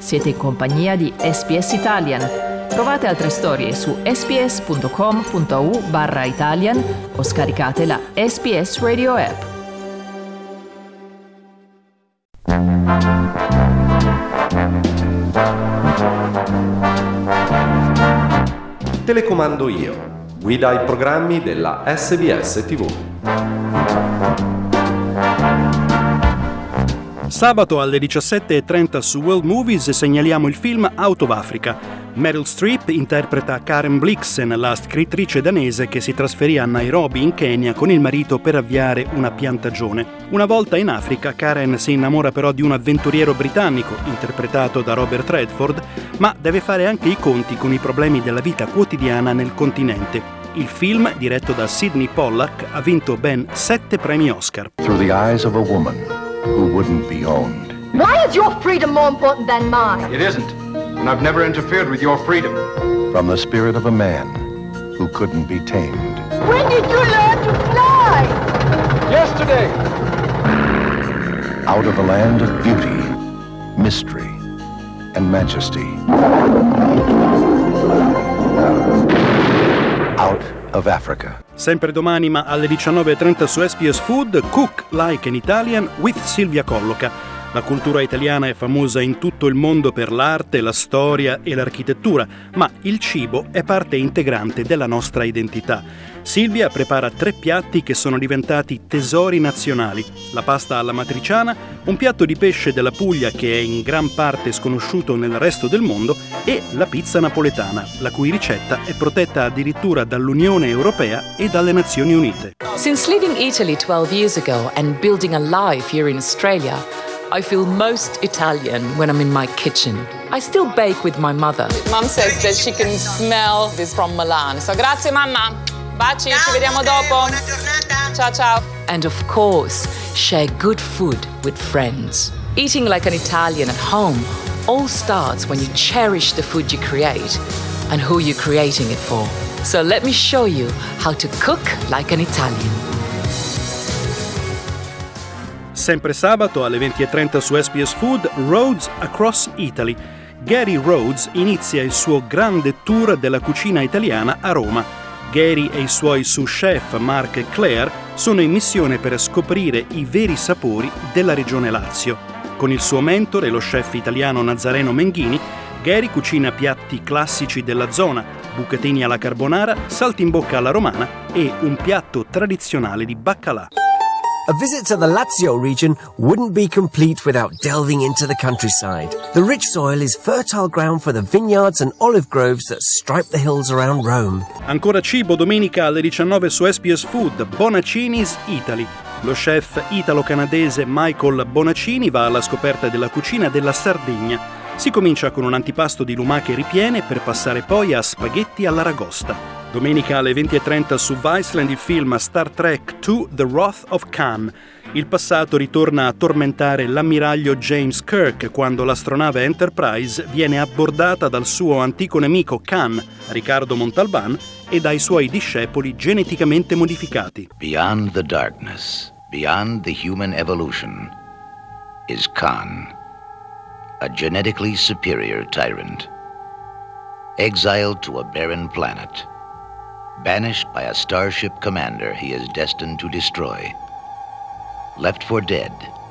Siete in compagnia di SBS Italian. Trovate altre storie su sbs.com.au/Italian o scaricate la SBS Radio app. Telecomando io. Guida i programmi della SBS TV. Sabato alle 17:30 su World Movies segnaliamo il film Out of Africa. Meryl Streep interpreta Karen Blixen, la scrittrice danese che si trasferì a Nairobi in Kenya con il marito per avviare una piantagione. Una volta in Africa, Karen si innamora però di un avventuriero britannico, interpretato da Robert Redford, ma deve fare anche i conti con i problemi della vita quotidiana nel continente. Il film, diretto da Sidney Pollack, ha vinto ben 7 premi Oscar. Through the eyes of a woman who wouldn't be owned. Why is your freedom more important than mine? It isn't, and I've never interfered with your freedom. From the spirit of a man who couldn't be tamed. When did you learn to fly? Yesterday! Out of a land of beauty, mystery, and majesty. Out of Africa. Sempre domani, ma alle 19:30 su SBS Food, Cook Like an Italian with Silvia Colloca. La cultura italiana è famosa in tutto il mondo per l'arte, la storia e l'architettura, ma il cibo è parte integrante della nostra identità. Silvia prepara 3 piatti che sono diventati tesori nazionali: la pasta alla matriciana, un piatto di pesce della Puglia che è in gran parte sconosciuto nel resto del mondo e la pizza napoletana, la cui ricetta è protetta addirittura dall'Unione Europea e dalle Nazioni Unite. Since leaving Italy 12 years ago and building a life here in Australia, I feel most Italian when I'm in my kitchen. I still bake with my mother. Mom says that she can smell this from Milan. So grazie mamma. Baci, ci vediamo dopo. Buona giornata. Ciao ciao. And of course, share good food with friends. Eating like an Italian at home all starts when you cherish the food you create and who you're creating it for. So let me show you how to cook like an Italian. Sempre sabato alle 20:30 su SBS Food, Rhodes Across Italy. Gary Rhodes inizia il suo grande tour della cucina italiana a Roma. Gary e i suoi sous chef Mark e Claire sono in missione per scoprire i veri sapori della regione Lazio. Con il suo mentore, lo chef italiano Nazareno Menghini, Gary cucina piatti classici della zona, bucatini alla carbonara, saltimbocca alla romana e un piatto tradizionale di baccalà. A visit to the Lazio region wouldn't be complete without delving into the countryside. The rich soil is fertile ground for the vineyards and olive groves that stripe the hills around Rome. Ancora cibo domenica alle 19 su SBS Food, Bonaccini's Italy. Lo chef italo-canadese Michael Bonaccini va alla scoperta della cucina della Sardegna. Si comincia con un antipasto di lumache ripiene per passare poi a spaghetti all'aragosta. Domenica alle 20:30 su Viceland il film Star Trek II The Wrath of Khan. Il passato ritorna a tormentare l'ammiraglio James Kirk quando l'astronave Enterprise viene abbordata dal suo antico nemico Khan, Riccardo Montalban, e dai suoi discepoli geneticamente modificati. Beyond the darkness, beyond the human evolution, is Khan, a genetically superior tyrant. Exiled to a barren planet, banished by a starship commander he is destined to destroy, left for dead.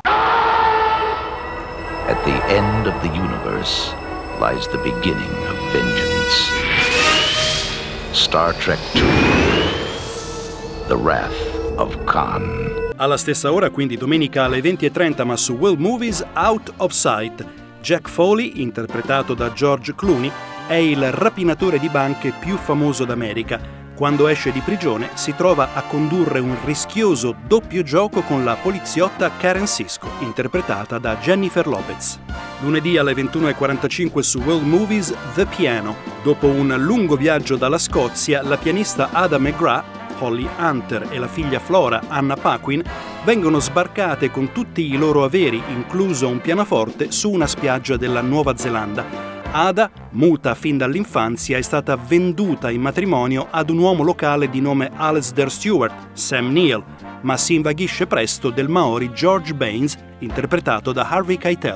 At the end of the universe lies the beginning of vengeance. Star Trek II, The Wrath of Khan. Alla stessa ora, quindi domenica alle 20:30, ma su World Movies, Out of Sight. Jack Foley, interpretato da George Clooney, è il rapinatore di banche più famoso d'America. Quando esce di prigione si trova a condurre un rischioso doppio gioco con la poliziotta Karen Sisko, interpretata da Jennifer Lopez. Lunedì alle 21:45 su World Movies, The Piano. Dopo un lungo viaggio dalla Scozia, la pianista Ada McGrath, Holly Hunter e la figlia Flora, Anna Paquin, vengono sbarcate con tutti i loro averi, incluso un pianoforte, su una spiaggia della Nuova Zelanda. Ada, muta fin dall'infanzia, è stata venduta in matrimonio ad un uomo locale di nome Alasdair Stewart, Sam Neill, ma si invaghisce presto del Maori George Baines, interpretato da Harvey Keitel.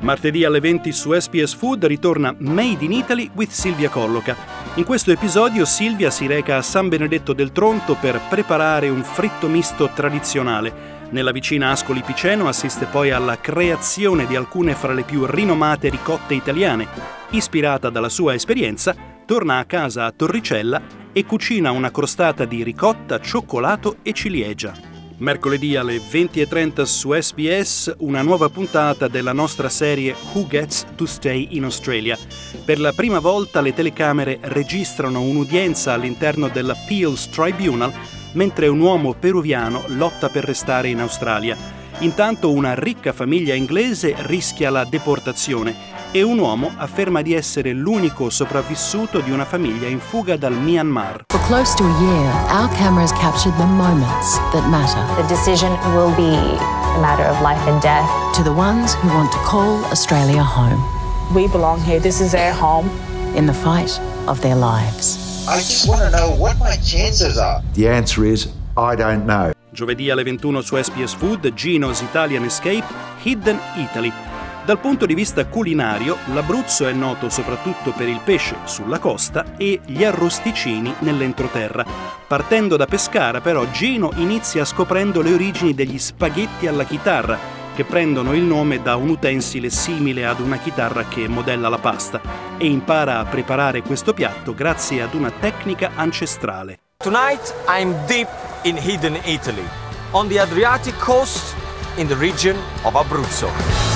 Martedì alle 20 su SBS Food ritorna Made in Italy with Silvia Colloca. In questo episodio Silvia si reca a San Benedetto del Tronto per preparare un fritto misto tradizionale. Nella vicina Ascoli Piceno assiste poi alla creazione di alcune fra le più rinomate ricotte italiane. Ispirata dalla sua esperienza, torna a casa a Torricella e cucina una crostata di ricotta, cioccolato e ciliegia. Mercoledì alle 20:30 su SBS una nuova puntata della nostra serie Who Gets to Stay in Australia. Per la prima volta le telecamere registrano un'udienza all'interno dell'Appeals Tribunal mentre un uomo peruviano lotta per restare in Australia. Intanto una ricca famiglia inglese rischia la deportazione e un uomo afferma di essere l'unico sopravvissuto di una famiglia in fuga dal Myanmar. For close to a year, our cameras captured the moments that matter. The decision will be a matter of life and death. To the ones who want to call Australia home. We belong here. This is our home. In the fight of their lives. I just want to know what my chances are. The answer is, I don't know. Giovedì alle 21 su SBS Food, Gino's Italian Escape, Hidden Italy. Dal punto di vista culinario, l'Abruzzo è noto soprattutto per il pesce sulla costa e gli arrosticini nell'entroterra. Partendo da Pescara, però, Gino inizia scoprendo le origini degli spaghetti alla chitarra, che prendono il nome da un utensile simile ad una chitarra che modella la pasta, e impara a preparare questo piatto grazie ad una tecnica ancestrale. Tonight I'm deep in Hidden Italy, on the Adriatic coast in the region of Abruzzo.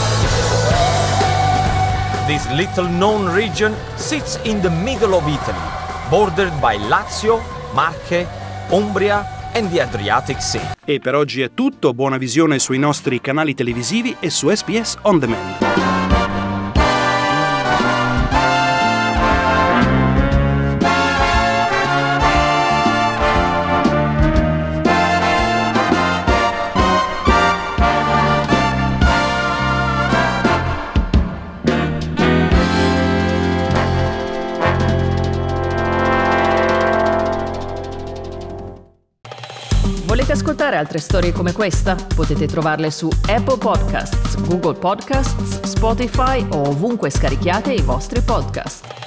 This little known region sits in the middle of Italy, bordered by Lazio, Marche, Umbria and the Adriatic Sea. E per oggi è tutto, buona visione sui nostri canali televisivi e su SBS On Demand. Volete ascoltare altre storie come questa? Potete trovarle su Apple Podcasts, Google Podcasts, Spotify o ovunque scarichiate i vostri podcast.